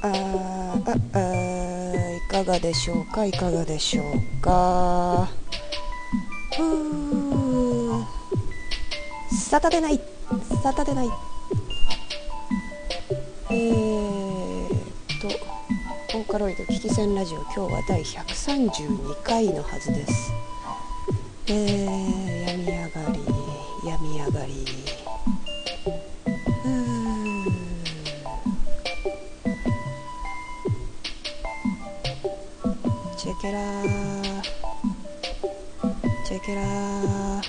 いかがでしょうか、いかがでしょうか。サタデーナイト、サタデーナイト。ボーカロイド危機戦ラジオ、今日は第132回のはずです。病み上がり、病み上がり。チェケラー、チェケラー。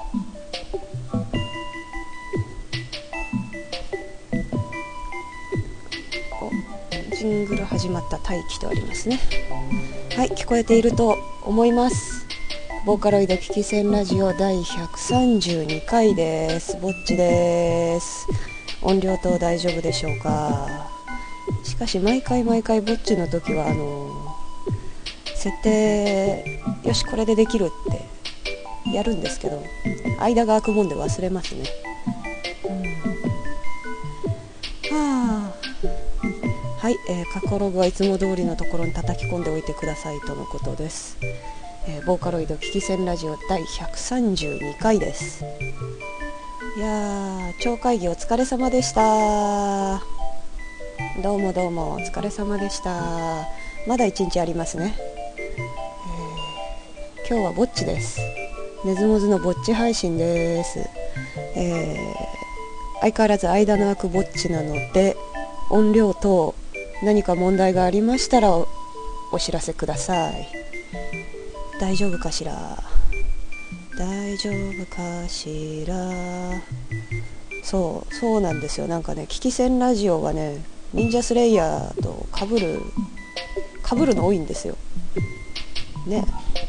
ジングル始まった、待機とありますね。はい、聞こえていると思います。ボーカロイド危機戦ラジオ第132回です。ぼっちです。音量等大丈夫でしょうか。しかし毎回ぼっちの時は設定よしこれでできるってやるんですけど、間が空くもんで忘れますね。はい、過去ログはいつも通りのところに叩き込んでおいてくださいとのことです。ボーカロイド危機戦ラジオ第132回です。いやー、超会議お疲れ様でした。どうもどうもお疲れ様でした。まだ1日ありますね。今日はぼっちです。ねずもずのぼっち配信です。相変わらず間の空くぼっちなので、音量等何か問題がありましたら お知らせください。大丈夫かしら、大丈夫かしら。そうなんですよ。なんかね、危機戦ラジオはね、忍者スレイヤーと被るの多いんですよね。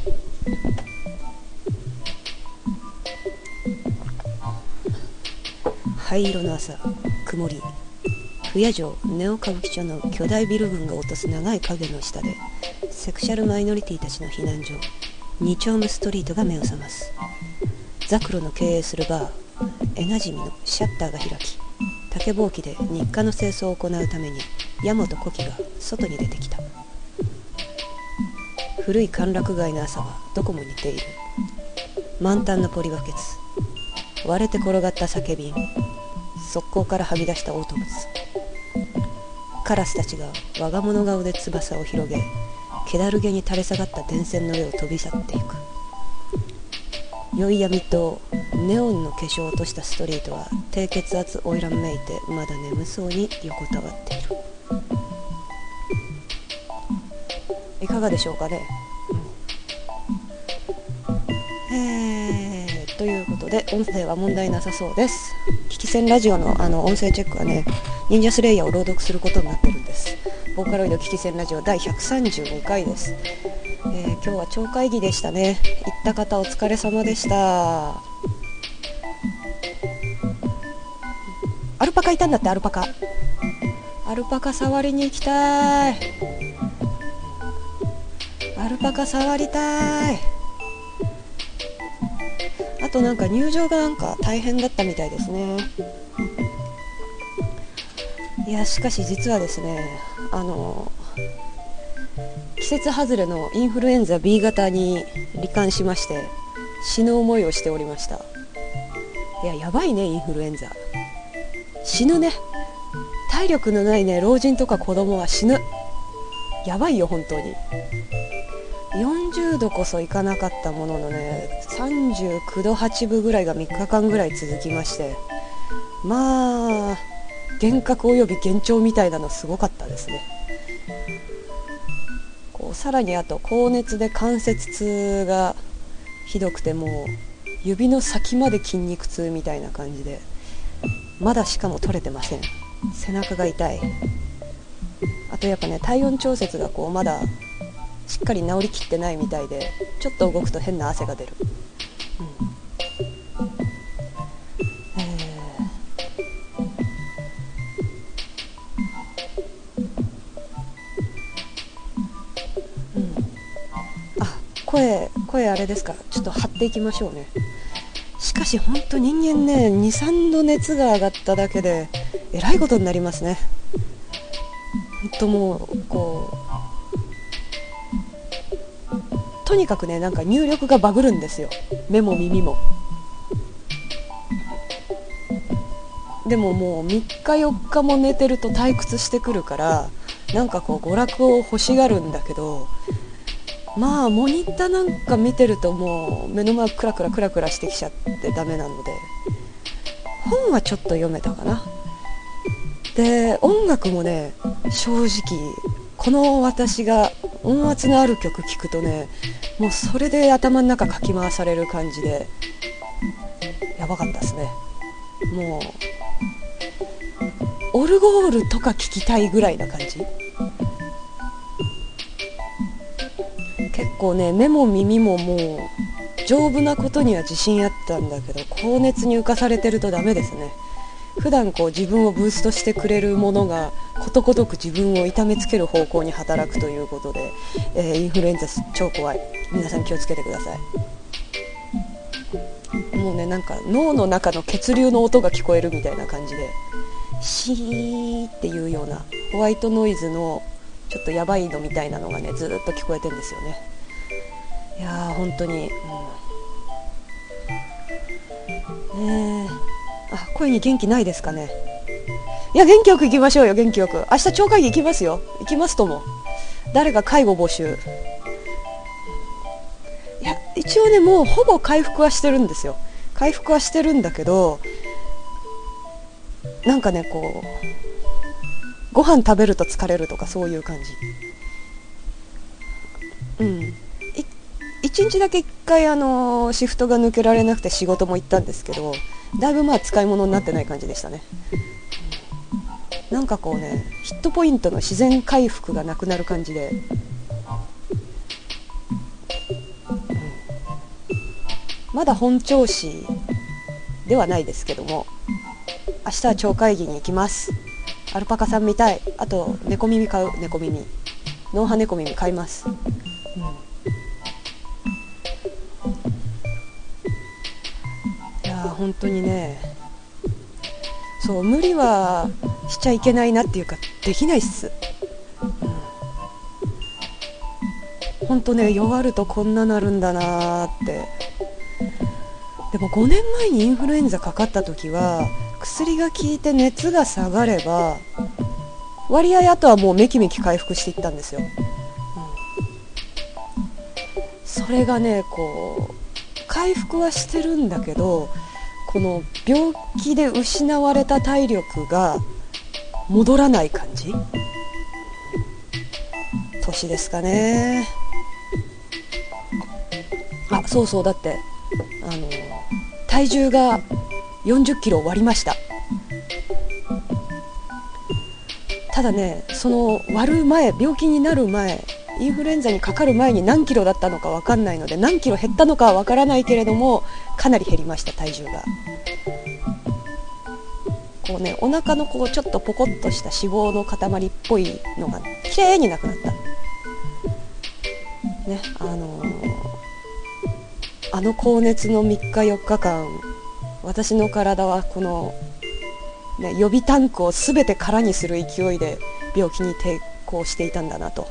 灰色の朝、曇り。不夜城ネオ歌舞伎町の巨大ビル群が落とす長い影の下で、セクシャルマイノリティたちの避難所2丁目ストリートが目を覚ます。ザクロの経営するバーエナジミのシャッターが開き、竹ぼうきで日課の清掃を行うために矢本古希が外に出てきた。古い歓楽街の朝はどこも似ている。満タンのポリバケツ、割れて転がった酒瓶、側溝からはみ出した嘔吐物。カラスたちが我が物顔で翼を広げ、気だるげに垂れ下がった電線の上を飛び去っていく。宵闇とネオンの化粧を落としたストリートは低血圧花魁めいてまだ眠そうに横たわっている。いかがでしょうかね。ということで音声は問題なさそうです。危機戦ラジオの音声チェックはね、忍者スレイヤーを朗読することになってるんです。ボーカロイド危機戦ラジオ第132回です。今日は超会議でしたね。行った方お疲れ様でした。アルパカいたんだって。アルパカ触りに行きたい。アルパカ触りたい。あとなんか入場がなんか大変だったみたいですね。いや、しかし実はですね、季節外れのインフルエンザ B 型に罹患しまして、死ぬ思いをしておりました。いや、やばいね、インフルエンザ。死ぬね。体力のないね、老人とか子供は死ぬ。やばいよ、本当に。40度こそいかなかったもののね、39度8分ぐらいが3日間ぐらい続きまして、まあ幻覚および幻聴みたいなのすごかったですね。さらにあと高熱で関節痛がひどくて、もう指の先まで筋肉痛みたいな感じで、まだしかも取れてません。背中が痛い。あとやっぱね、体温調節がまだしっかり治りきってないみたいで、ちょっと動くと変な汗が出る。声あれですか。ちょっと張っていきましょうね。しかし本当人間ね、2、3度熱が上がっただけでえらいことになりますね。 本当もうとにかくね、なんか入力がバグるんですよ、目も耳も。でももう3日4日も寝てると退屈してくるから、なんか娯楽を欲しがるんだけど、まあモニターなんか見てるともう目の前クラクラクラクラしてきちゃってダメなので、本はちょっと読めたかな。で音楽もね、正直この私が音圧のある曲聴くとね、もうそれで頭の中かき回される感じでやばかったですね。もうオルゴールとか聴きたいぐらいな感じ。結構ね、目も耳ももう丈夫なことには自信あったんだけど、高熱に浮かされてるとダメですね。普段自分をブーストしてくれるものがことごとく自分を痛めつける方向に働くということで、インフルエンザ超怖い。皆さん気をつけてください。もうね、なんか脳の中の血流の音が聞こえるみたいな感じで、シーっていうようなホワイトノイズのちょっとやばいのみたいなのがね、ずっと聞こえてるんですよね。いやー本当に、ねえ、声に元気ないですかね。いや、元気よく行きましょうよ、元気よく。明日町会議行きますよ。行きますとも。誰か介護募集。いや、一応ね、もうほぼ回復はしてるんですよ。回復はしてるんだけど、なんかね、ご飯食べると疲れるとかそういう感じ。1日だけ1回シフトが抜けられなくて仕事も行ったんですけど、だいぶ使い物になってない感じでしたね。なんかヒットポイントの自然回復がなくなる感じで、まだ本調子ではないですけども、明日は町会議に行きます。アルパカさん見たい。あと猫耳買う。猫耳、ノンハ猫耳買います。いや本当にね、そう、無理はしちゃいけないなっていうか、できないっす。本当ね、弱るとこんななるんだなって。でも5年前にインフルエンザかかった時は薬が効いて熱が下がれば割合あとはもうめきめき回復していったんですよ。それがね、回復はしてるんだけど、この病気で失われた体力が戻らない感じ。年ですかね。そうそう、だって体重が40キロ割りました。ただね、その割る前、病気になる前、インフルエンザにかかる前に何キロだったのか分かんないので、何キロ減ったのかは分からないけれども、かなり減りました、体重が。お腹のちょっとポコッとした脂肪の塊っぽいのがきれいになくなったね。高熱の3日4日間、私の体は予備タンクを全て空にする勢いで病気に抵抗していたんだなと。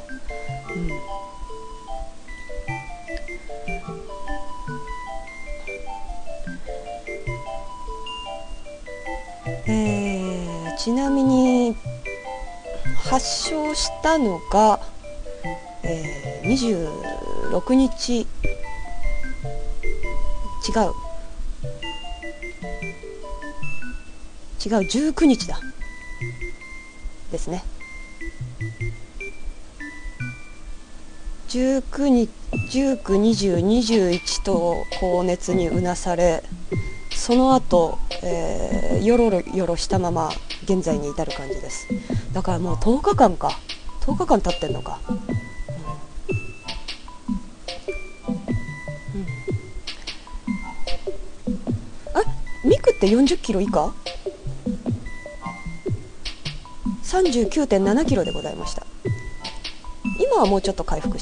ちなみに発症したのが、26日、19日だですね。19日、19、20、21と高熱にうなされ、その後、よろよろしたまま現在に至る感じです。だからもう10日間か、10日間経ってんのか。ミクって40キロ以下 39.7 キロでございました。今はもうちょっと回復した。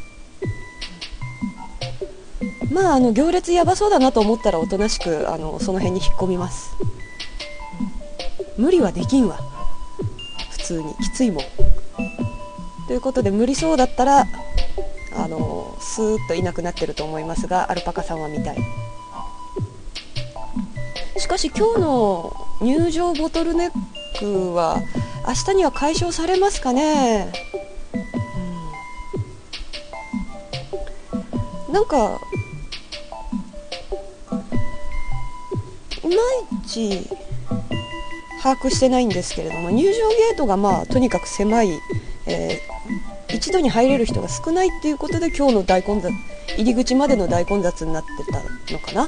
行列やばそうだなと思ったらおとなしくその辺に引っ込みます。無理はできんわ、普通にきついもん。 ということで無理そうだったらスーッといなくなってると思いますが、アルパカさんは見たい。しかし今日の入場ボトルネックは明日には解消されますかね。なんかいまいち把握してないんですけれども、入場ゲートがとにかく狭い、一度に入れる人が少ないっていうことで今日の大混雑、入り口までの大混雑になってたのかな、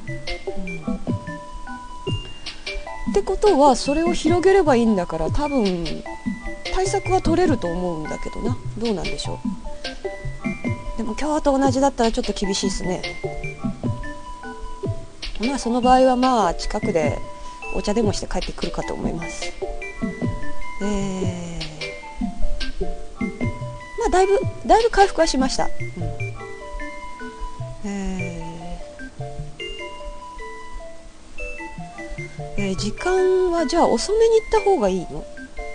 ってことはそれを広げればいいんだから、多分対策は取れると思うんだけどな。どうなんでしょう。でも今日と同じだったらちょっと厳しいですね。その場合は近くでお茶でもして帰ってくるかと思います。だいぶ回復はしました。時間はじゃあ遅めに行った方がいいの？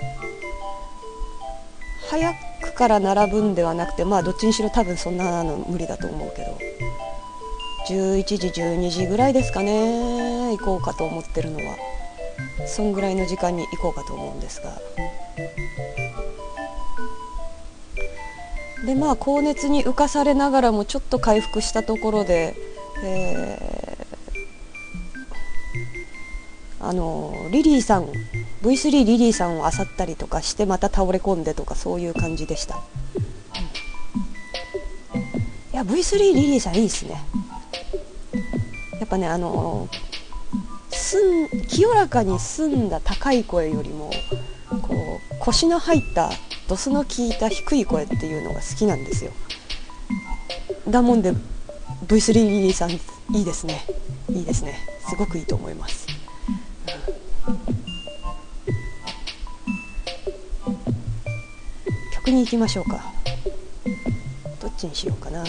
早くから並ぶんではなくて、どっちにしろ多分そんなの無理だと思うけど、11時12時ぐらいですかね、行こうかと思ってるのは。そんぐらいの時間に行こうかと思うんですが、で高熱に浮かされながらもちょっと回復したところで、リリーさん V3 リリーさんを漁ったりとかしてまた倒れ込んでとか、そういう感じでした。いや V3 リリーさんいいですね。やっぱね清らかに澄んだ高い声よりもこう腰の入ったドスの効いた低い声っていうのが好きなんですよ。だもんで V3 リリーさんいいですね、いいですね、すごくいいと思います。曲に行きましょうか。どっちにしようかな。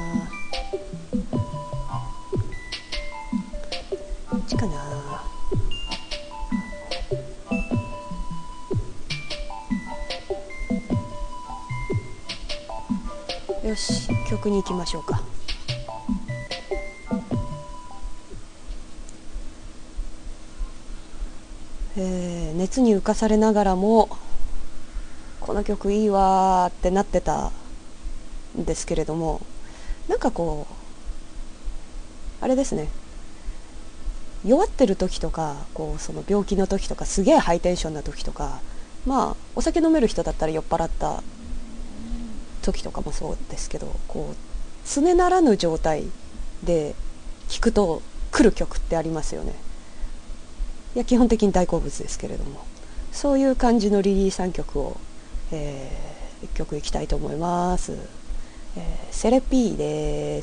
こっちかな。よし、曲に行きましょうか。熱に浮かされながらもこの曲いいわーってなってたんですけれども、なんかこうあれですね、弱ってる時とかその病気の時とかすげえハイテンションな時とか、お酒飲める人だったら酔っ払った時とかもそうですけど、常ならぬ状態で聴くと来る曲ってありますよね。いや基本的に大好物ですけれども、そういう感じのリリー3曲を、1曲いきたいと思います。セレピーです。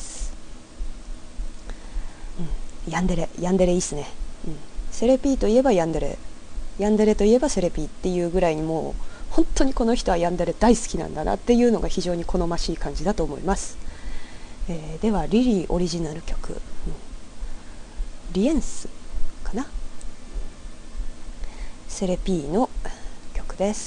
ヤンデレいいっすね。セレピーといえばヤンデレといえばセレピーっていうぐらいに、もう本当にこの人はヤンデレ大好きなんだなっていうのが非常に好ましい感じだと思います。ではリリーオリジナル曲、リエンスかな、セレピーの曲です。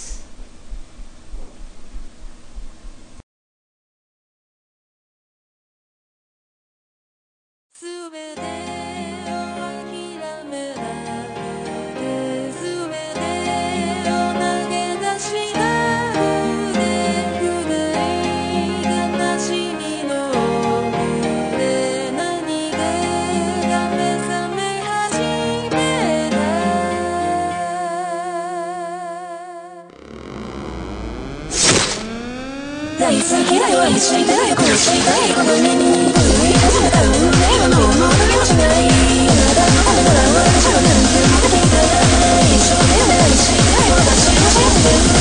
大好きだよ愛してたよ殺したいこの目に狂い始めた運命はもう戻りもしない。あなたのためなら私は何でもできたい。一生懸命愛したい私の幸せです。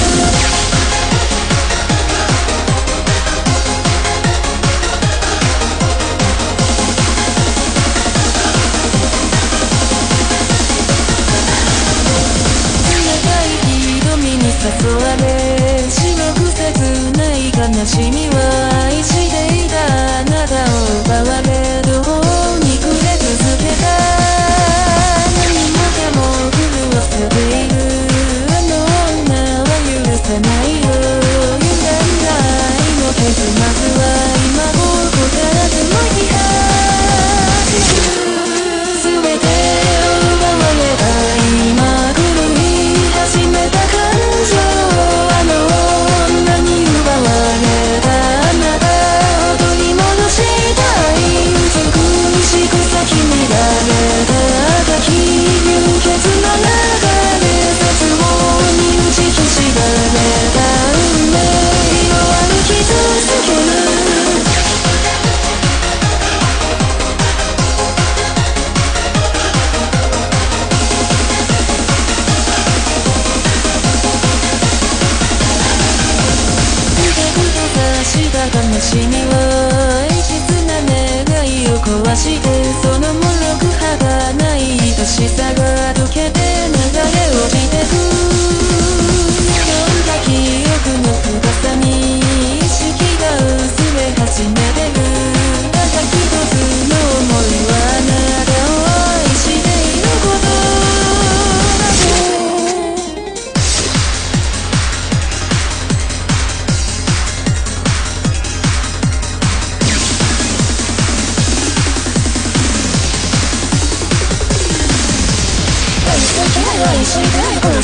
誘われ白く切ない悲しみは愛していたあなたを奪われ途方に暮れ続けた。何もかも狂わせているあの女は許さないよ。歪んだ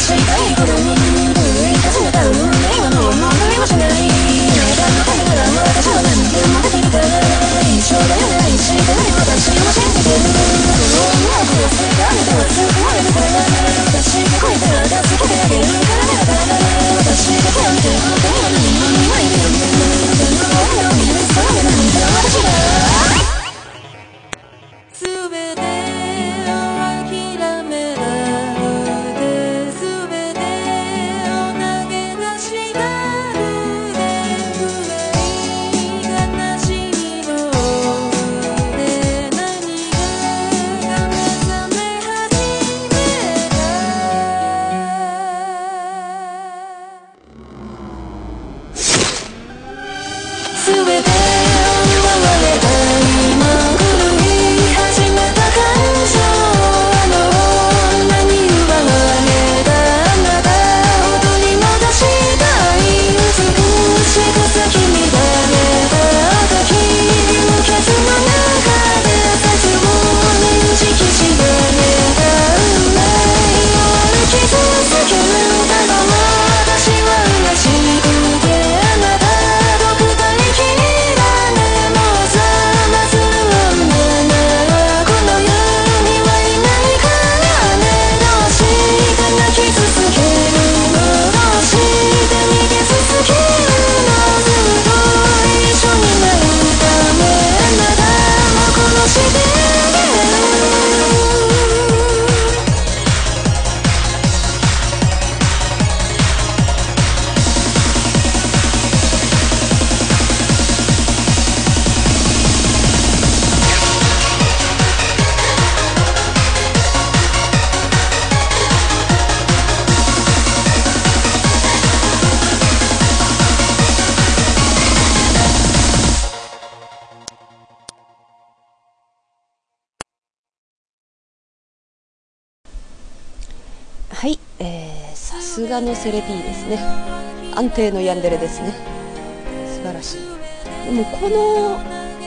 はい、さすがのセレピーですね。安定のヤンデレですね。素晴らしい。でもこの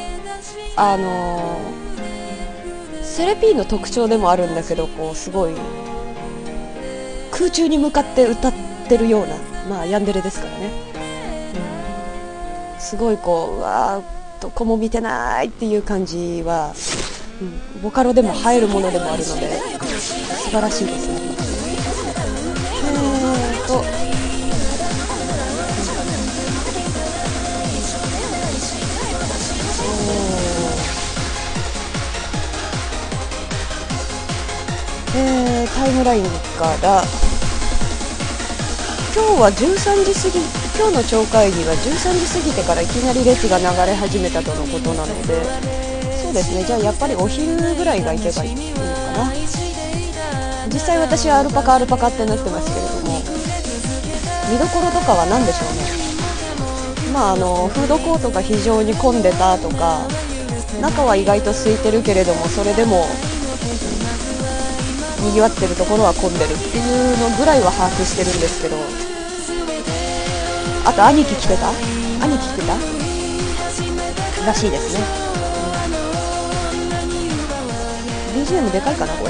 セレピーの特徴でもあるんだけど、こうすごい空中に向かって歌ってるような、ヤンデレですからね、すごいこう、うわーどこも見てないっていう感じは、ボカロでも入るものでもあるので素晴らしいですね。タイムラインから今日は13時過ぎ、今日の町会議は13時過ぎてからいきなり列が流れ始めたとのことなので、そうですね、じゃあやっぱりお昼ぐらいが行けばいいのかな。実際私はアルパカってなってますけれども、見どころとかは何でしょうね。フードコートが非常に混んでたとか、中は意外と空いてるけれどもそれでもにぎわってるところは混んでるっていうのぐらいは把握してるんですけど、あと兄貴来てたらしいですね。BGM でかいかなこれ。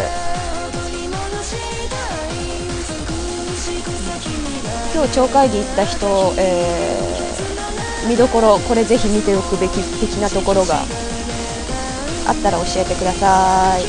今日町会議行った人、見どころこれぜひ見ておくべき的なところがあったら教えてください。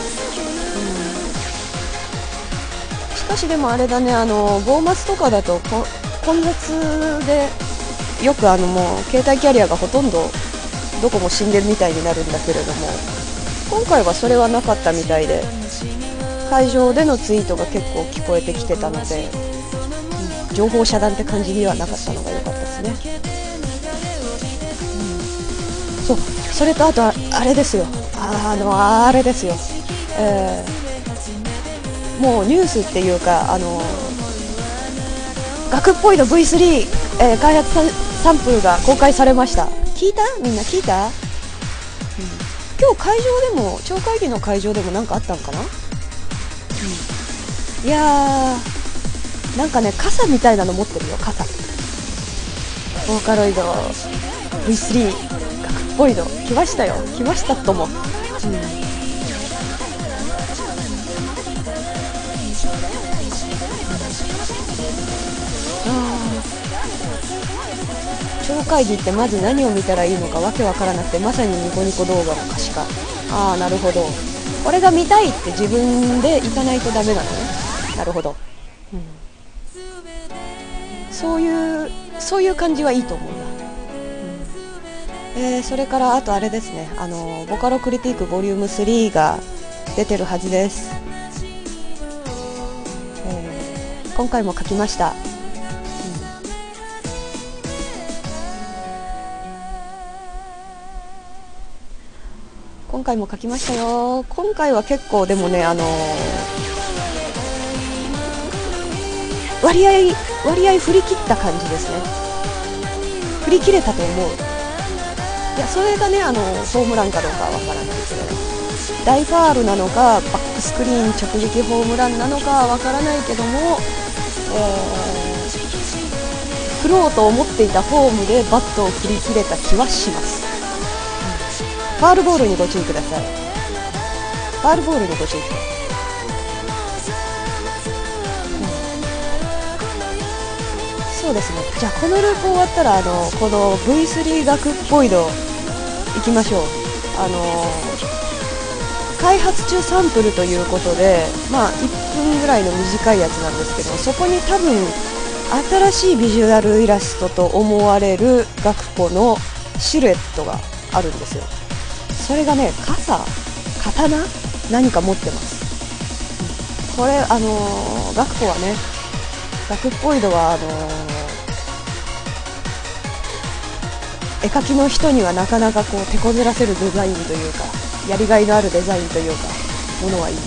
しかしでもあれだね、ボーマスとかだと混雑でよくもう携帯キャリアがほとんどどこも死んでるみたいになるんだけれども、今回はそれはなかったみたいで、会場でのツイートが結構聞こえてきてたので、情報遮断って感じにはなかったのが良かったですね。そう、それとあとあれですよ、あれですよ、もうニュースっていうか、学っぽいの V3、開発サンプルが公開されました。みんな聞いた？今日会場でも、町会議の会場でもなんかあったんかな。いやー、なんかね、傘みたいなの持ってるよ、傘。ボーカロイド V3 学っぽいの来ましたよ、来ましたとも。 紹介に行ってまず何を見たらいいのかわけわからなくて、まさにニコニコ動画の可視化。ああ、なるほど、これが見たいって自分で行かないとダメなのね。なるほど、うん、そういう感じはいいと思うんだ。それからあとあれですね、ボカロクリティックボリューム3が出てるはずです。今回も書きました。今回も書きましたよ。今回は結構でもね、割合振り切った感じですね。振り切れたと思う。いや、それがね、ホームランかどうかはわからないですけど、大ファールなのかバックスクリーン直撃ホームランなのかはわからないけども、振ろうと思っていたフォームでバットを振り切れた気はします。ファールボールにご注意ください。ファールボールにご注意ください。そうですね。じゃあこのループ終わったらこの V3 学っぽいのいきましょう。開発中サンプルということで、まあ1分ぐらいの短いやつなんですけど、そこに多分新しいビジュアルイラストと思われる学ポのシルエットがあるんですよ。それがね、刀何か持ってます。これ学ポはね、学っぽいのは絵描きの人にはなかなかこう手こずらせるデザインというか、やりがいのあるデザインというかものはいいね、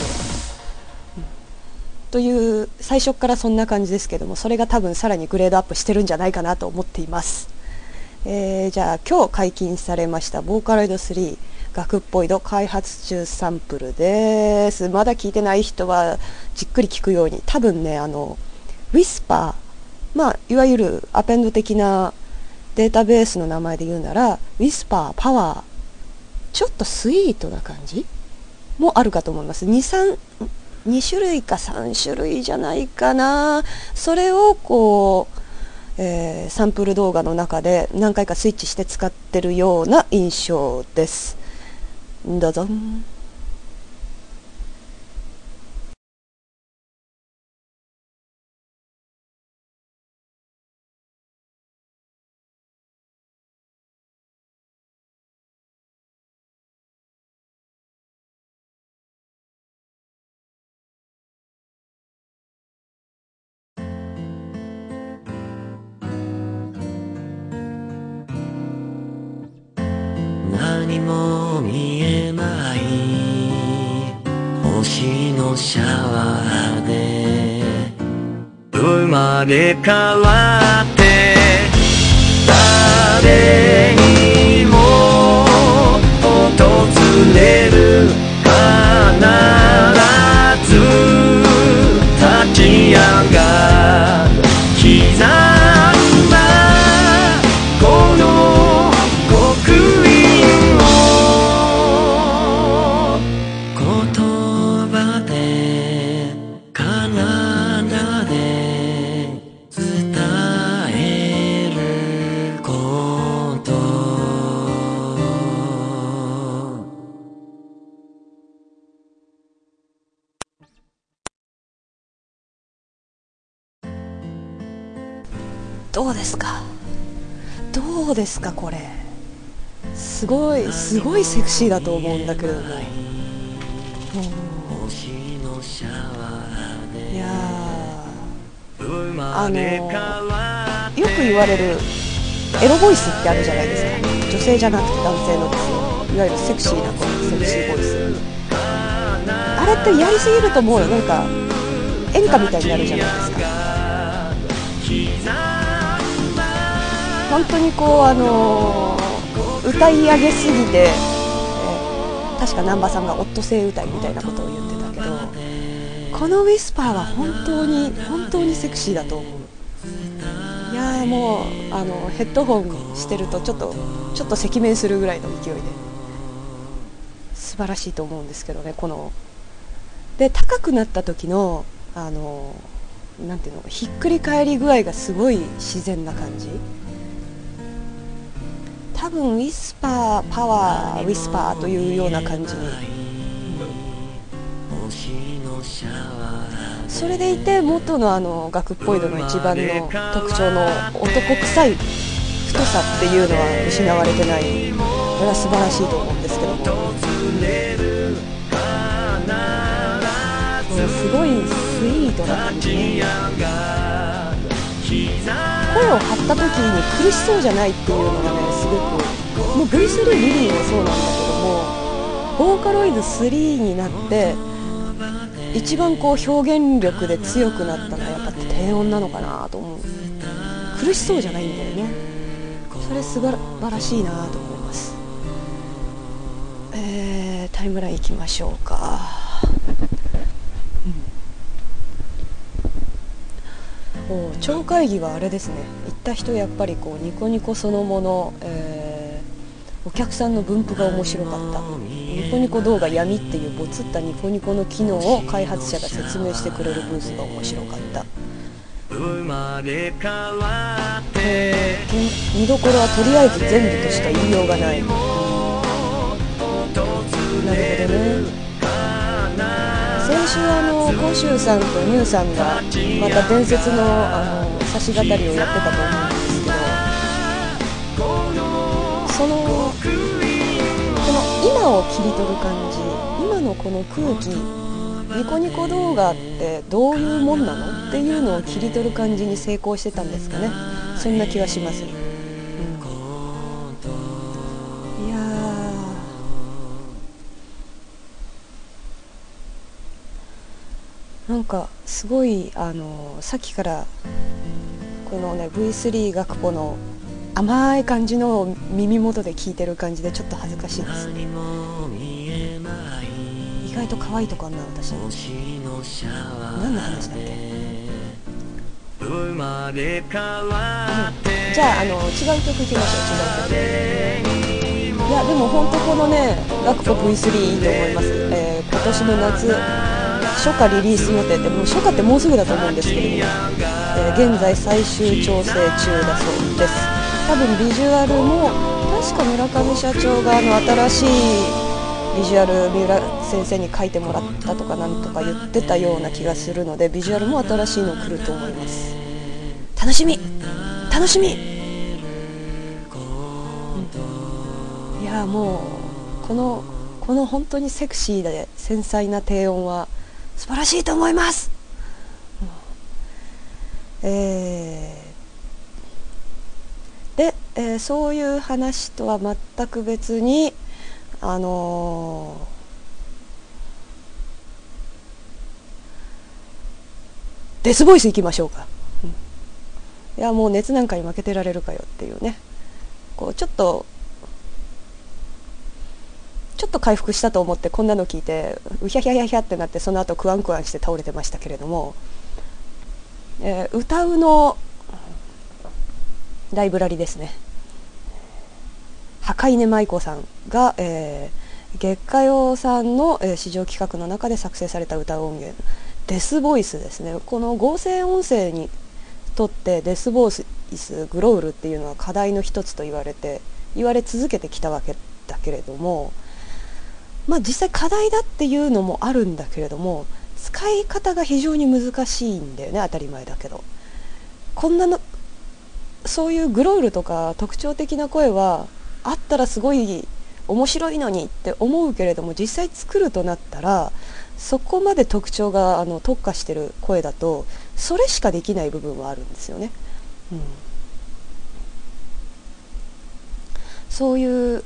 という最初からそんな感じですけども、それが多分さらにグレードアップしてるんじゃないかなと思っています。じゃあ今日解禁されましたボーカロイド3学っぽいの開発中サンプルです。まだ聞いてない人はじっくり聞くように。多分ね、ウィスパー、まあいわゆるアペンド的なデータベースの名前で言うなら、ウィスパー、パワー、ちょっとスイートな感じもあるかと思います。2種類か3種類じゃないかな。それをこう、サンプル動画の中で何回かスイッチして使ってるような印象です。どうぞ。 何も見えない星のシャワーで生まれ変わって誰にも訪れる必ず立ち上がる刻んだこの刻印を言葉で体で伝えること。 どうですか、どうですか、これすごいセクシーだと思うんだけれども、いやよく言われるエロボイスってあるじゃないですか。女性じゃなくて男性のですよ、いわゆるセクシーなこのセクシーボイス。あれってやりすぎるともうなんか演歌みたいになるじゃないですか。本当にこう歌い上げすぎて、確か難波さんがオットセイ歌いみたいなことを言ってたけど、このウィスパーは本当にセクシーだと思う。いやーもうヘッドホンしてるとちょっと赤面するぐらいの勢いで素晴らしいと思うんですけどね。こので高くなった時のなんていうの、ひっくり返り具合がすごい自然な感じ。 多分ウィスパーパワーウィスパーというような感じに、それでいて元の学っぽいのの一番の特徴の男臭い太さっていうのは失われてない。これは素晴らしいと思うんですけども、すごいスイートな感じね。声を張った時に苦しそうじゃないっていうのがね、すごくもう V3 リリーもそうなんだけども、ボーカロイド3になって一番こう表現力で強くなったのはやっぱ低音なのかなと思う。苦しそうじゃないんだよね。それ素晴らしいなと思います。タイムライン行きましょうか。超会議はあれですね、行った人やっぱりこうニコニコそのもの、お客さんの分布が面白かった。ニコニコ動画闇っていうボツったニコニコの機能を開発者が説明してくれるブースが面白かった。見どころはとりあえず全部としか言いようがない。なるほどね。先週コシュウさんとニューさんがまた伝説の差し語りをやってたと思うんですけど、この今を切り取る感じ、今のこの空気、ニコニコ動画ってどういうもんなのっていうのを切り取る感じに成功してたんですかね。そんな気はします。いやなんかすごいさっきからこのね V3 学ポの甘い感じのを耳元で聞いてる感じでちょっと恥ずかしいです。意外と可愛いとこあんな私。何の話だっけ。じゃあ違う曲いきましょう。違う曲。いやでも本当このね学ポ V3 いいと思います。今年の夏初夏リリース予定って、もう初夏ってもうすぐだと思うんですけれども、現在最終調整中だそうです。多分ビジュアルも確か村上社長が新しいビジュアル三浦先生に書いてもらったとかなんとか言ってたような気がするので、ビジュアルも新しいの来ると思います。楽しみ楽しみ、いやもうこの本当にセクシーで繊細な低音は素晴らしいと思います。で、そういう話とは全く別にデスボイスいきましょうか。いやもう熱なんかに負けてられるかよっていうね、こうちょっと回復したと思ってこんなの聞いてうひゃひゃひゃひゃってなって、その後クワンクワンして倒れてましたけれども、歌うのライブラリですね。墓稲舞子さんが、月下用さんの、市場企画の中で作成された歌う音源デスボイスですね。この合成音声にとってデスボイスグロウルっていうのは課題の一つと言われ続けてきたわけだけれども、まあ実際課題だっていうのもあるんだけれども、使い方が非常に難しいんだよね。当たり前だけど、こんなのそういうグロールとか特徴的な声はあったらすごい面白いのにって思うけれども、実際作るとなったらそこまで特徴が特化してる声だとそれしかできない部分はあるんですよね。そういう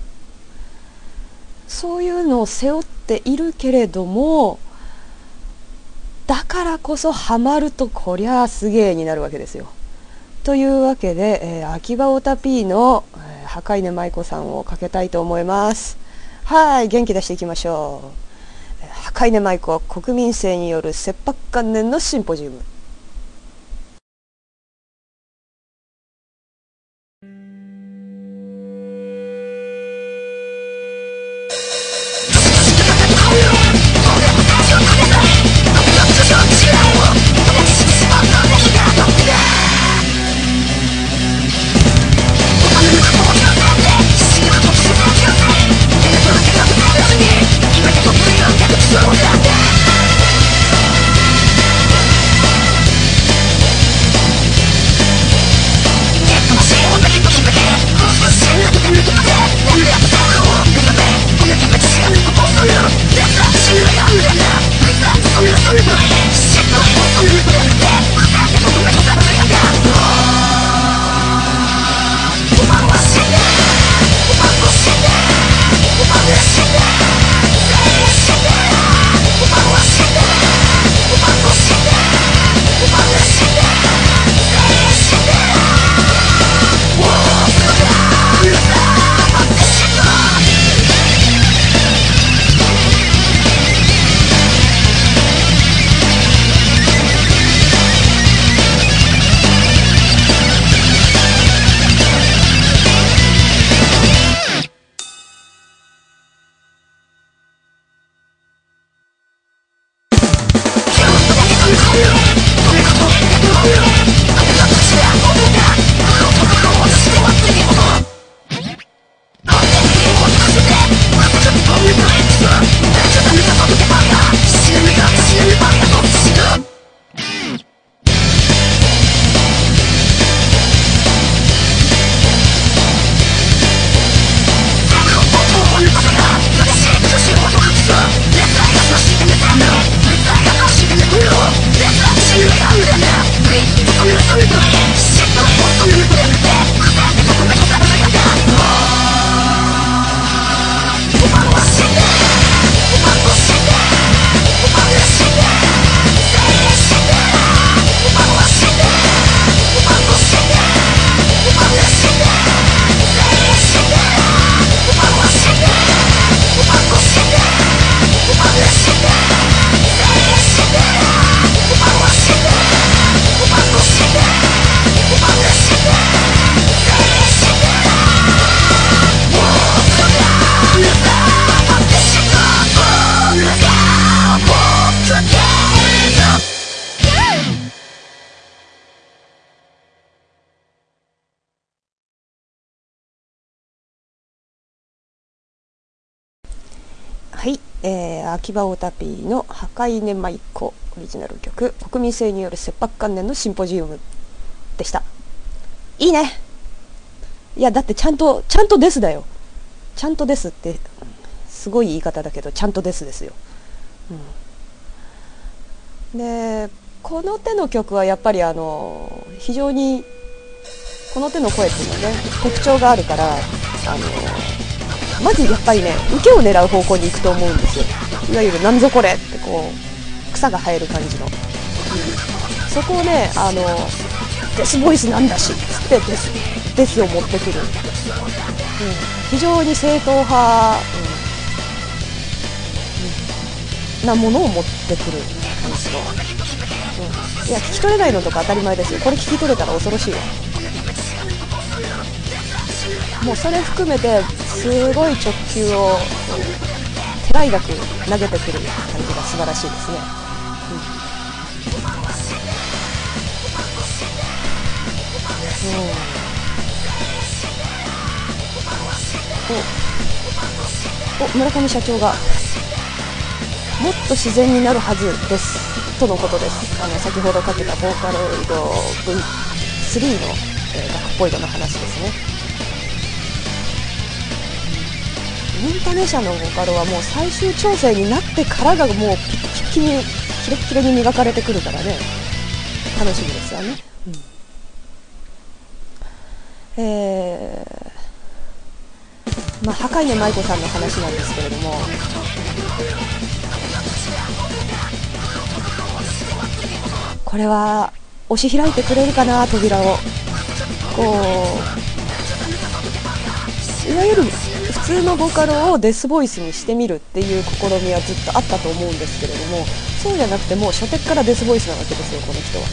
のを背負っているけれども、だからこそハマるとこりゃすげえになるわけですよ。というわけで、秋葉オタ P の墓稲舞子さんをかけたいと思います。はい、元気出していきましょう。墓稲舞子国民性による切迫観念のシンポジウム。 秋葉オタピーの破壊ね舞子オリジナル曲、国民性による切迫観念のシンポジウムでした。いいね。いやだってちゃんとですだよ。ちゃんとですってすごい言い方だけどちゃんとですよ、でこの手の曲はやっぱり非常にこの手の声っていうのはね特徴があるから、まずやっぱりね受けを狙う方向に行くと思うんですよ。いわゆるなんぞこれってこう草が生える感じの、そこをねデスボイスなんだしつってデスを持ってくる、非常に正統派、なものを持ってくる感じの、いや聞き取れないのとか当たり前ですよ。これ聞き取れたら恐ろしいわ。もうそれ含めてすごい直球を手らいなく投げてくる感じが素晴らしいですね、村上社長がもっと自然になるはずですとのことです。先ほどかけたボーカロイド V3 の、学っぽいの話ですね。インタネ社のボーカルはもう最終調整になってからがもうピッキリキレッキレに磨かれてくるからね、楽しみですよね、破壊ね舞子さんの話なんですけれども、これは押し開いてくれるかな、扉をこういわゆる普通のボカロをデスボイスにしてみるっていう試みはずっとあったと思うんですけれども、そうじゃなくてもう初手からデスボイスなわけですよこの人は、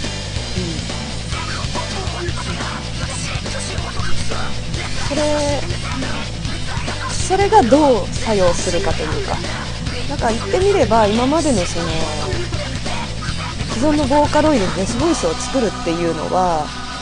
それがどう作用するかというか、なんか言ってみれば今までのその既存のボーカロイドでデスボイスを作るっていうのは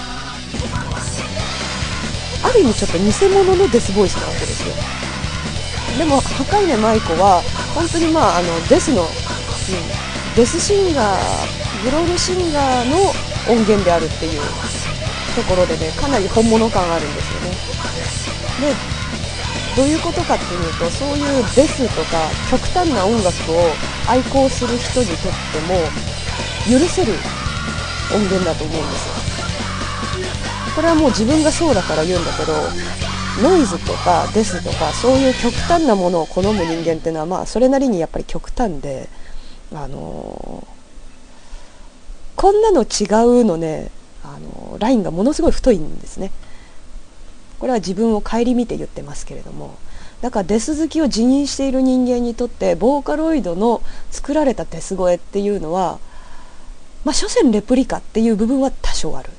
ある意味ちょっと偽物のデスボイスなわけですよ。でも破壊ね舞子は本当にデスの、デスシンガーグロールシンガーの音源であるっていうところでね、かなり本物感あるんですよね。でどういうことかっていうと、そういうデスとか極端な音楽を愛好する人にとっても許せる音源だと思うんですよ。これはもう自分がそうだから言うんだけど、ノイズとかデスとかそういう極端なものを好む人間っていうのはそれなりにやっぱり極端で、こんなの違うのね、ラインがものすごい太いんですね。これは自分を顧みて言ってますけれども、だからデス好きを自認している人間にとってボーカロイドの作られたデス声っていうのは所詮レプリカっていう部分は多少ある、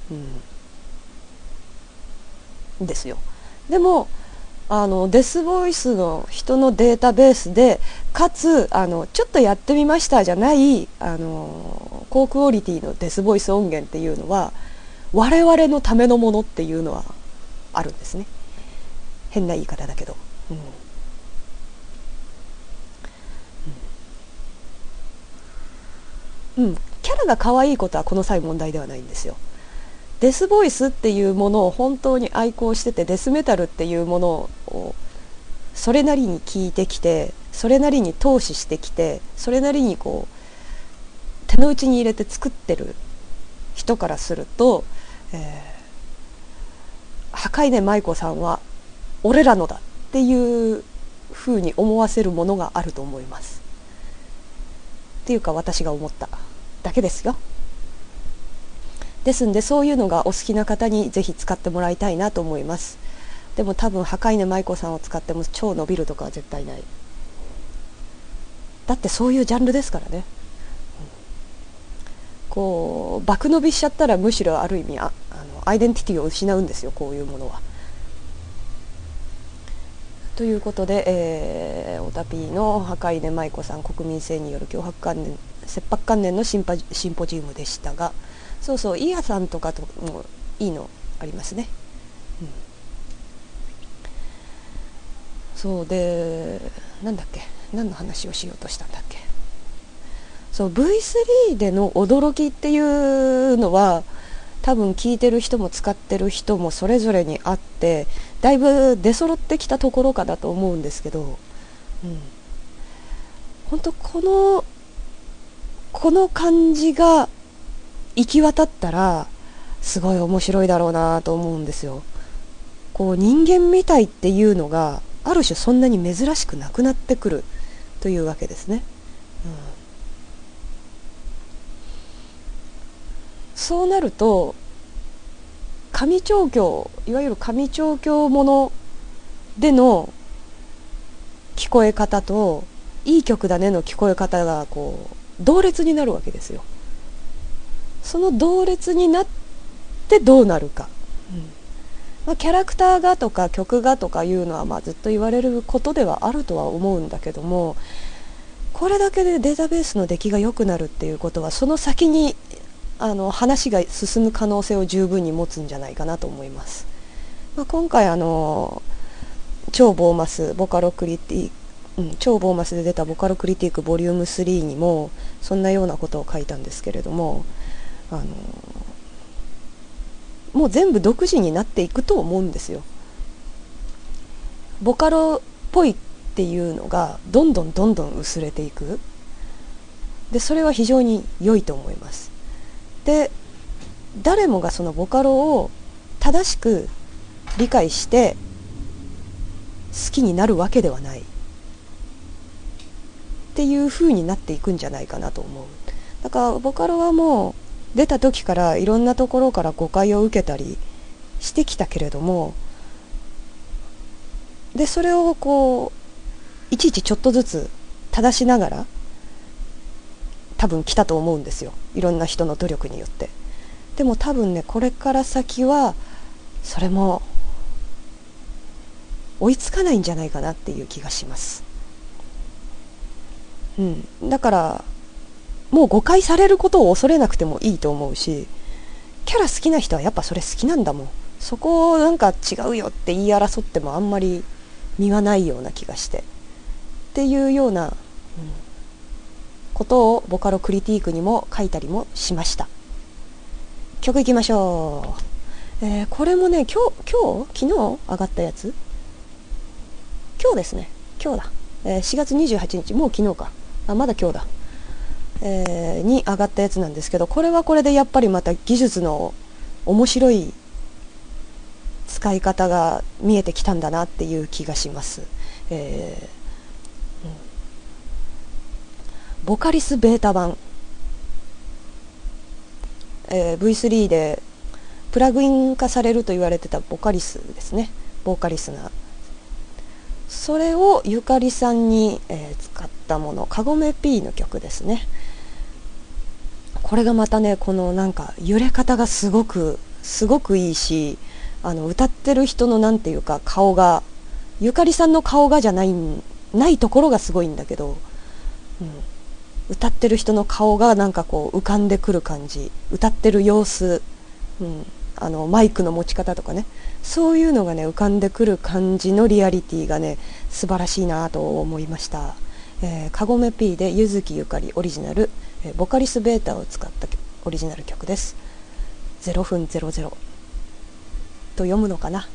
ですよ。でもデスボイスの人のデータベースでかつちょっとやってみましたじゃない高クオリティのデスボイス音源っていうのは我々のためのものっていうのはあるんですね。変な言い方だけど、キャラが可愛いことはこの際問題ではないんですよ。デスボイスっていうものを本当に愛好してて、デスメタルっていうものをそれなりに聞いてきて、それなりに投資してきて、それなりにこう手の内に入れて作ってる人からすると、破壊ね舞子さんは俺らのだっていう風に思わせるものがあると思います。っていうか私が思っただけですよ。ですんでそういうのがお好きな方にぜひ使ってもらいたいなと思います。でも多分破壊ね舞子さんを使っても超伸びるとかは絶対ない。だってそういうジャンルですからね。こう爆伸びしちゃったらむしろある意味アイデンティティを失うんですよ、こういうものは。ということで、オタピーの破壊ね舞子さん国民性による切迫観念のシンポジウムでしたが、そうそうイヤさんとかともいいのありますね、 そうで、なんだっけ、何の話をしようとしたんだっけ。そう V3 での驚きっていうのは多分聞いてる人も使ってる人もそれぞれにあって、だいぶ出揃ってきたところかなと思うんですけど、本当この感じが行き渡ったらすごい面白いだろうなと思うんですよ。こう人間みたいっていうのがある種そんなに珍しくなくなってくるというわけですね。そうなると上調教、いわゆる上調教ものでの聞こえ方といい曲だねの聞こえ方がこう同列になるわけですよ。その同列になってどうなるか、キャラクターがとか曲がとかいうのはずっと言われることではあるとは思うんだけども、これだけでデータベースの出来が良くなるっていうことはその先に話が進む可能性を十分に持つんじゃないかなと思います。今回超ボーマスボカロクリティ超ボーマスで出たボカロクリティックボリューム3にもそんなようなことを書いたんですけれども、もう全部独自になっていくと思うんですよ。ボカロっぽいっていうのがどんどん薄れていく。でそれは非常に良いと思います。で誰もがそのボカロを正しく理解して好きになるわけではないっていう風になっていくんじゃないかなと思う。だからボカロはもう出た時からいろんなところから誤解を受けたりしてきたけれども、でそれをこういちいちちょっとずつ正しながら多分来たと思うんですよ、いろんな人の努力によって。でも多分ね、これから先はそれも追いつかないんじゃないかなっていう気がします。だからもう誤解されることを恐れなくてもいいと思うし、キャラ好きな人はやっぱそれ好きなんだもん。そこをなんか違うよって言い争ってもあんまり身はないような気がしてっていうような、ことをボカロクリティークにも書いたりもしました。曲いきましょう。これもね昨日上がったやつ、今日ですね、今日だ、4月28日、もう昨日か、まだ今日だ、に上がったやつなんですけど、これはこれでやっぱりまた技術の面白い使い方が見えてきたんだなっていう気がします。ボカリスベータ版、V3 でプラグイン化されると言われてたボカリスですね、ボーカリスナー、それをゆかりさんに、使ったもの、カゴメ P の曲ですね。これがまたね、このなんか揺れ方がすごくいいし、歌ってる人のなんていうか顔が、ゆかりさんの顔がじゃないところがすごいんだけど、歌ってる人の顔がなんかこう浮かんでくる感じ、歌ってる様子、マイクの持ち方とかね、そういうのがね浮かんでくる感じのリアリティがね素晴らしいなと思いました。カゴメ P で柚木ゆかりオリジナル、ボカリスベータを使ったオリジナル曲です。0分00と読むのかな。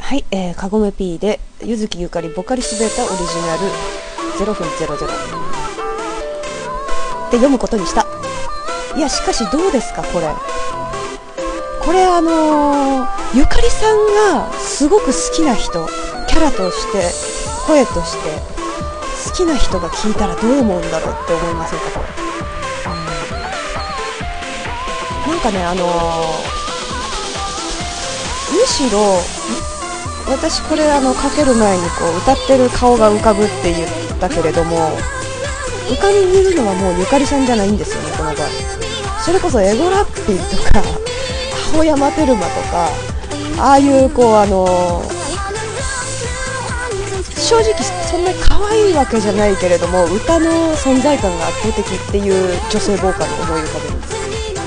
はい、かごめ P でゆずきゆかりボカリスベータオリジナル0分00で読むことにした。いやしかしどうですかこれゆかりさんがすごく好きな人、キャラとして声として好きな人が聞いたらどう思うんだろうって思いませんかこれ、なんかねむしろ私これかける前にこう歌ってる顔が浮かぶって言ったけれども、浮かびにいるのはもうゆかりさんじゃないんですよねこの場合。それこそエゴラッピーとか青山テルマとかああいうこう正直そんなに可愛いわけじゃないけれども歌の存在感が圧倒的っていう女性ボーカルを思い浮かべるんです。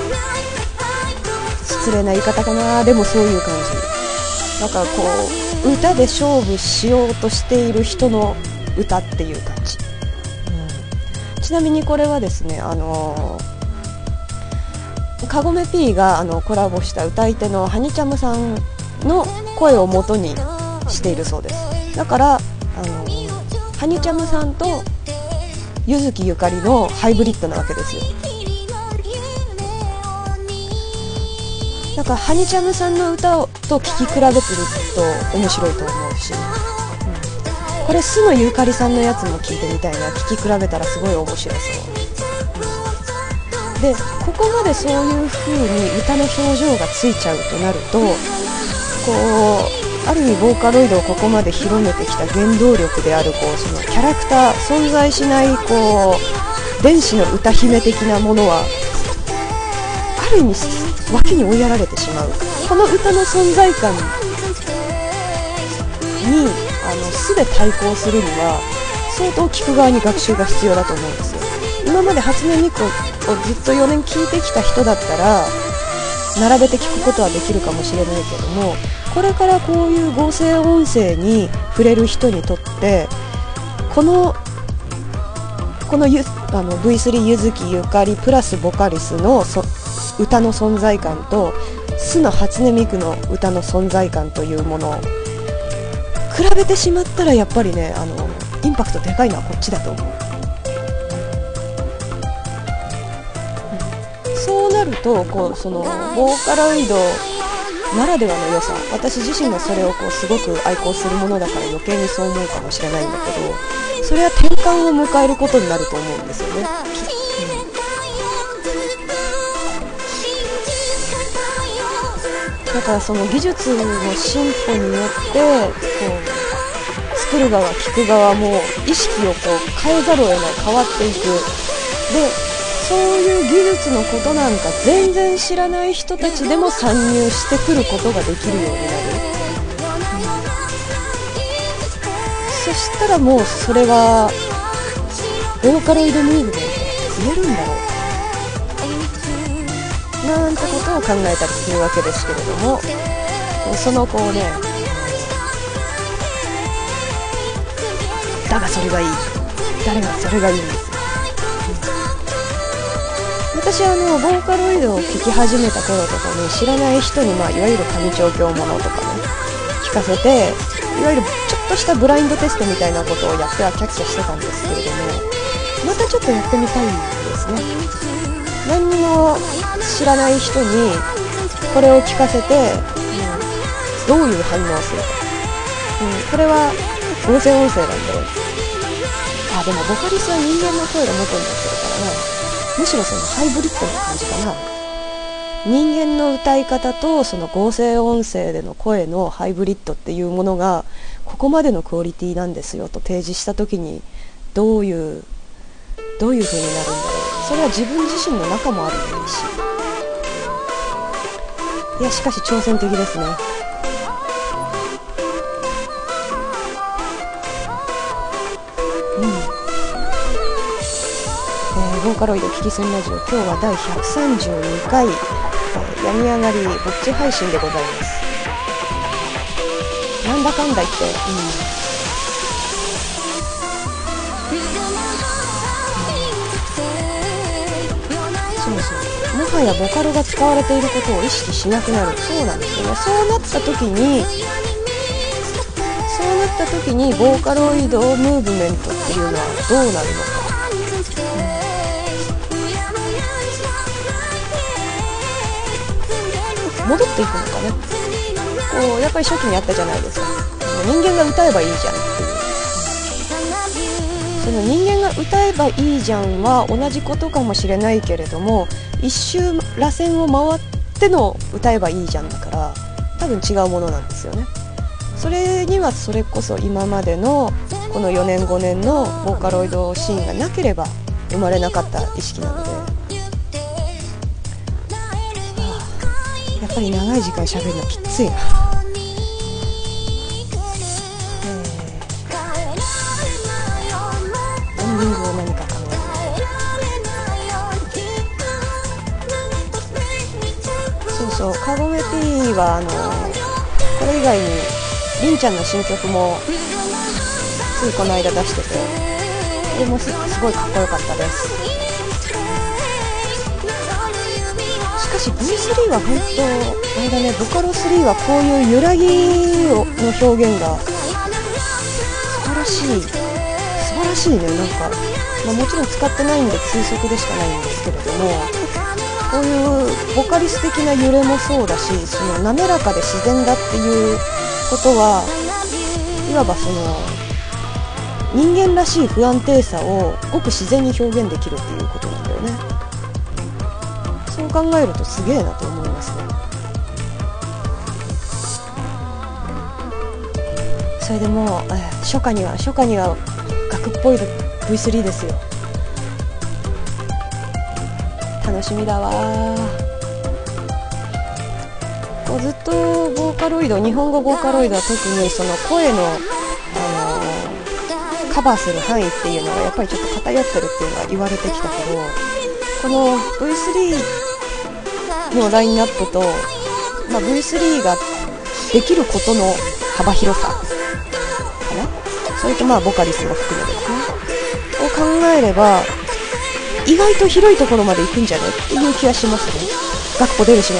失礼な言い方かな、でもそういう感じ。なんかこう歌で勝負しようとしている人の歌っていう感じ、ちなみにこれはですねかごめ P がコラボした歌い手のハニチャムさんの声を元にしているそうです。だからハニチャムさんとゆずきゆかりのハイブリッドなわけですよ。だからハニチャムさんの歌と聴き比べてると面白いと思うし、これ須野ゆかりさんのやつも聴いてみたいな。聴き比べたらすごい面白そう、でここまでそういう風に歌の表情がついちゃうとなると、こうある意味ボーカロイドをここまで広めてきた原動力であるそのキャラクター、存在しない電子の歌姫的なものはある意味脇に追いやられてしまう。この歌の存在感に素で対抗するには相当聴く側に学習が必要だと思うんですよ。今まで初音ミクをずっと4年聴いてきた人だったら並べて聴くことはできるかもしれないけども、これからこういう合成音声に触れる人にとってこのV3 ゆずきゆかりプラスボカリスの歌の存在感と須野初音ミクの歌の存在感というものを比べてしまったらやっぱりねインパクトでかいのはこっちだと思う。そうなるとそのボーカロイドならではの良さ、私自身もそれをすごく愛好するものだから余計にそう思うかもしれないんだけど、それは転換を迎えることになると思うんですよね。だからその技術の進歩によって作る側聴く側も意識を変えざるを得ない、変わっていく。でそういう技術のことなんか全然知らない人たちでも参入してくることができるようになる、そしたらもうそれはボーカロイドムーブメントが増えるんだろうなんてことを考えたりするわけですけれども、そのだがそれがいい、誰がそれがいいんですよ。私ボーカロイドを聴き始めた頃とかに知らない人にいわゆる上調教ものとかね聞かせて、いわゆるちょっとしたブラインドテストみたいなことをやってはキャッキャしてたんですけれども、またちょっとやってみたいんですね。何にも知らない人にこれを聞かせて、どういう反応をするか、これは合成音声なんで、でもボカリスは人間の声が元になってるからね、むしろそのハイブリッドな感じかな。人間の歌い方とその合成音声での声のハイブリッドっていうものがここまでのクオリティなんですよと提示した時にどういう風になるんだろう。それは自分自身の中もあるといいし、いやしかし挑戦的ですね。ボーカロイド危機戦ラジオ、今日は第132回、病み上がりぼっち配信でございます。なんだかんだ言って、そうもはやボカロが使われていることを意識しなくなる。そうなんですよね。そうなった時にった時にボーカロイドムーブメントっていうのはどうなるのか、戻っていくのかね。こうやっぱり初期にあったじゃないですか、人間が歌えばいいじゃんっていう、その人間が歌えばいいじゃんは同じことかもしれないけれども、一周螺旋を回っての歌えばいいじゃんだから多分違うものなんですよね。それにはそれこそ今までのこの4年5年のボーカロイドシーンがなければ生まれなかった意識なので、やっぱり長い時間喋るのきついな。エンディングを何か考えて、そうそう、カゴメ P はこれ以外にりんちゃんの新曲もついこの間出してて、これもすごいかっこよかったです。しかし V3 は本当あれだね、ボカロ3はこういう揺らぎの表現が素晴らしいね。なんか、もちろん使ってないんで推測でしかないんですけれども、こういうボカリス的な揺れもそうだし、その滑らかで自然だっていうことは、いわばその人間らしい不安定さをごく自然に表現できるっていうことなんだよね。そう考えるとすげえなと思いますね。それでもう初夏には学っぽい V3 ですよ。楽しみだわ。こうずっとボーカロイド、日本語ボーカロイドは特にその声の、カバーする範囲っていうのがやっぱりちょっと偏ってるっていうのは言われてきたけど、この V3 のラインナップと、V3 ができることの幅広さかな、それとボカリスも含めてですねを考えれば、意外と広いところまで行くんじゃねっていう気がしますね。楽譜出るしね。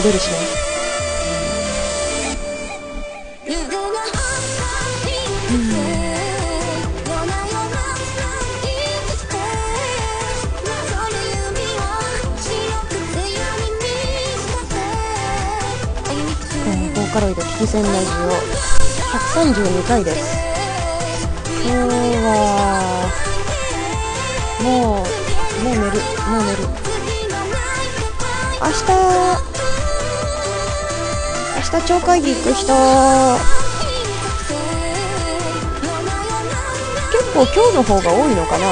ボーカロイド危機戦ラジオ132回です。今日はもう寝る。明日町会議行く人、結構今日の方が多いのかな。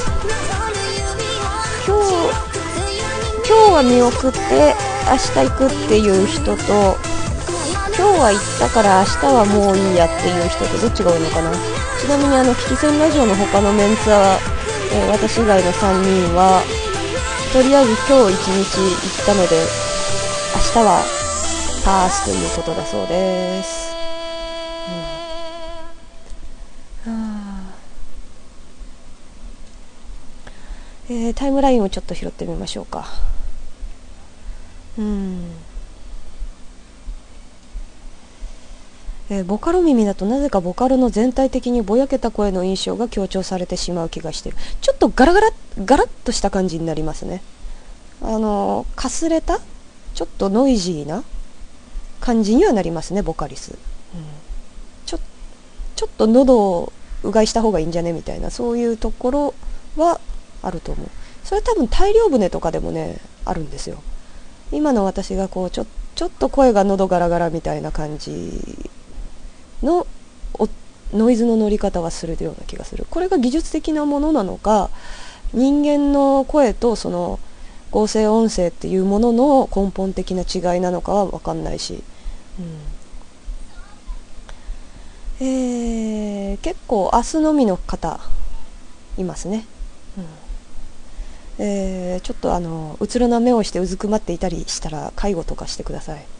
今日は見送って明日行くっていう人と、今日は行ったから明日はもういいやっていう人とどっちが多いのかな。ちなみに危機戦ラジオの他のメンツは、私以外の3人はとりあえず今日1日行ったので、明日はパースということだそうです。タイムラインをちょっと拾ってみましょうか。ボカロ耳だとなぜかボカロの全体的にぼやけた声の印象が強調されてしまう気がしている。ちょっとガラッとした感じになりますね。かすれたちょっとノイジーな感じにはなりますね、ボカリス。ちょっと喉をうがいした方がいいんじゃねみたいな、そういうところはあると思う。それ多分大量船とかでもねあるんですよ。今の私がこうちょっと声が喉ガラガラみたいな感じのノイズの乗り方はするような気がする。これが技術的なものなのか、人間の声とその合成音声っていうものの根本的な違いなのかは分かんないし、結構明日のみの方いますね。ちょっとうつろな目をしてうずくまっていたりしたら介護とかしてください。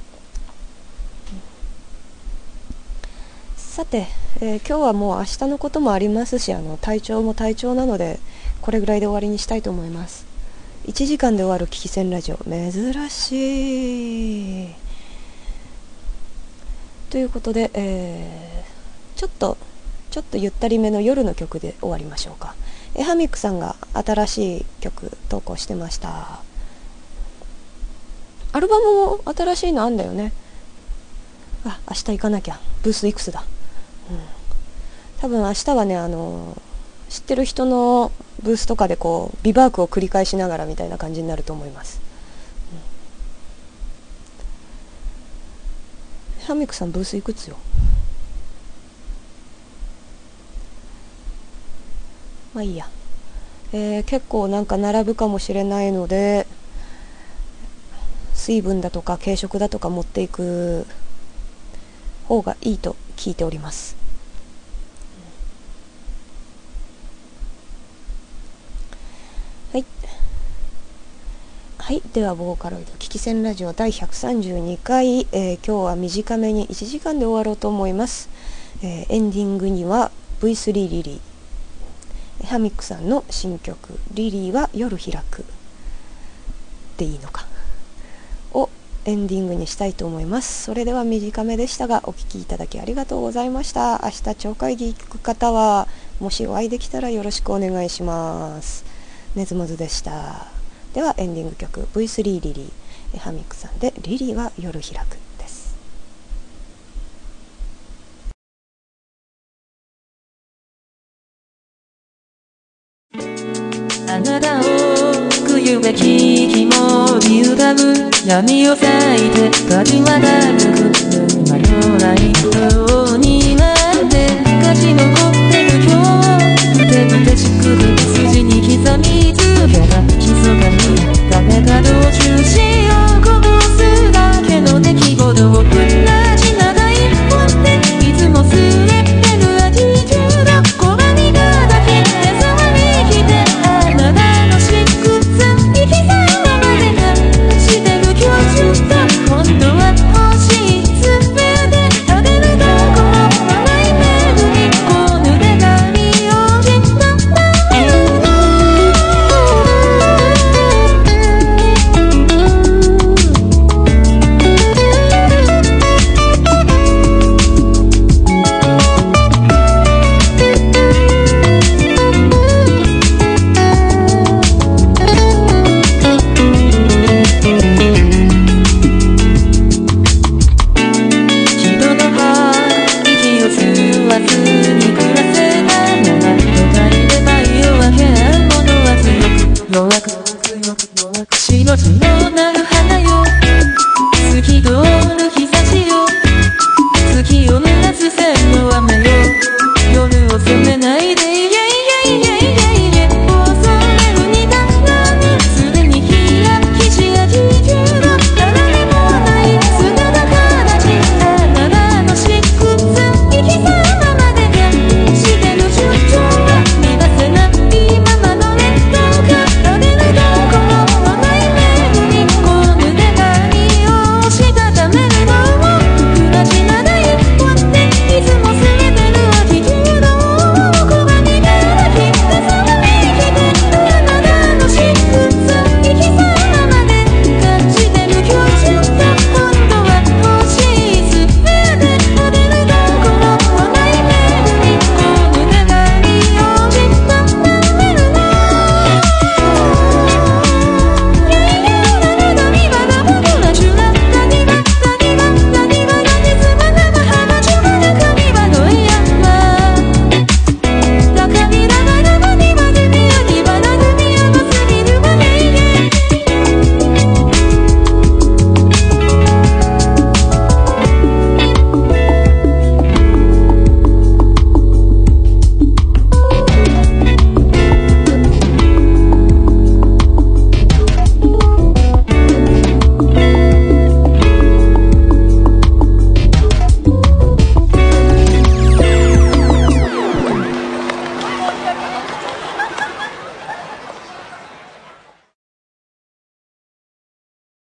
さて、今日はもう明日のこともありますし、体調も体調なのでこれぐらいで終わりにしたいと思います。1時間で終わる危機戦ラジオ、珍しいということで、 ちょっとゆったりめの夜の曲で終わりましょうか。ハミックさんが新しい曲投稿してました。アルバムも新しいのあんだよね。明日行かなきゃ。ブースいくつだ、多分明日はね、知ってる人のブースとかでこうビバークを繰り返しながらみたいな感じになると思います。ハミックさんブースいくつよ。まあいいや。結構なんか並ぶかもしれないので、水分だとか軽食だとか持っていく方がいいと聞いております。はい、ではボーカロイド危機戦ラジオ第132回、今日は短めに1時間で終わろうと思います。エンディングには V3 リリー、ハミックさんの新曲リリーは夜開くでいいのかをエンディングにしたいと思います。それでは短めでしたがお聞きいただきありがとうございました。明日超会議行く方はもしお会いできたらよろしくお願いします。ねずもずでした。ではエンディング曲 V3 リリー、ハミックさんでリリーは夜開くです。 あなたを救うべき日も歪む闇を裂いて立ちはだく迷わない